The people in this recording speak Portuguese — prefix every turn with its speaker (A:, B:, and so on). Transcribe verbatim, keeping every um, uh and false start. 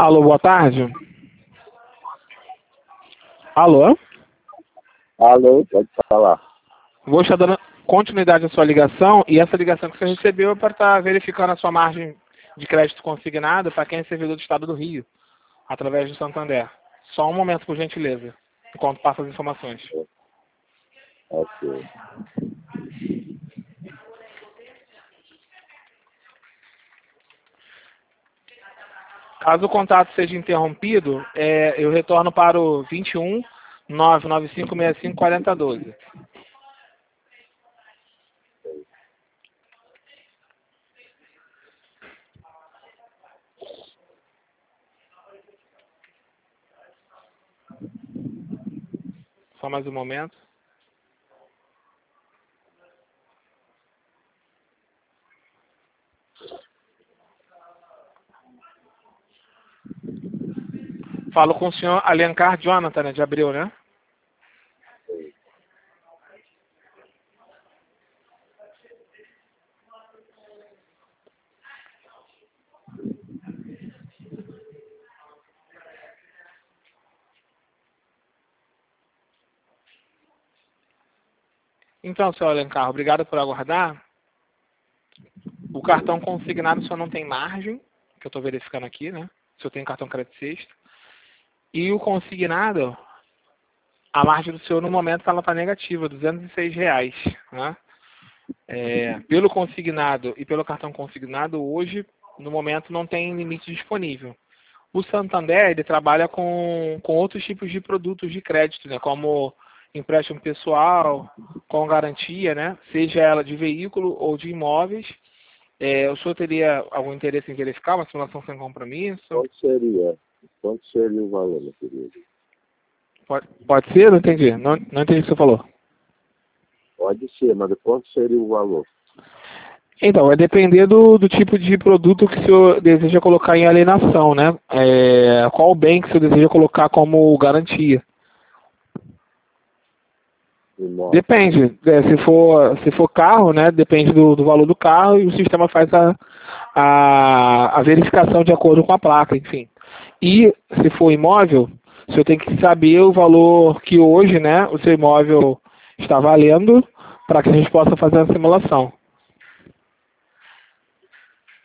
A: Alô, boa tarde. Alô?
B: Alô, pode falar.
A: Vou estar dando continuidade à sua ligação e essa ligação que você recebeu é para estar verificando a sua margem de crédito consignado para quem é servidor do Estado do Rio, através do Santander. Só um momento, por gentileza, enquanto passo as informações.
B: Ok.
A: Caso o contato seja interrompido, é, eu retorno para o vinte e um, nove nove cinco, seis cinco, quatro zero um dois. Só mais um momento. Falo com o senhor Alencar Jonathan, né, de Abril, né? Então, senhor Alencar, obrigado por aguardar. O cartão consignado só não tem margem, que eu estou verificando aqui, né? Se eu tenho cartão crédito sexto. E o consignado, a margem do senhor no momento ela está negativa, duzentos e seis reais, né? É, pelo consignado e pelo cartão consignado, hoje, no momento, não tem limite disponível. O Santander, ele trabalha com, com outros tipos de produtos de crédito, né? Como empréstimo pessoal, com garantia, né? Seja ela de veículo ou de imóveis. É, o senhor teria algum interesse em verificar uma simulação sem compromisso?
B: Quanto seria? Quanto seria o valor, meu querido?
A: Pode, pode ser? Não entendi. Não, não entendi o que você falou.
B: Pode ser, mas quanto seria o valor?
A: Então, vai depender do, do tipo de produto que o senhor deseja colocar em alienação, né? É, qual bem que o senhor deseja colocar como garantia?
B: Imóvel.
A: Depende. É, se for, se for carro, né? Depende do, do valor do carro e o sistema faz a, a, a verificação de acordo com a placa, enfim. E se for imóvel, o senhor tem que saber o valor que hoje, né, o seu imóvel está valendo para que a gente possa fazer a simulação.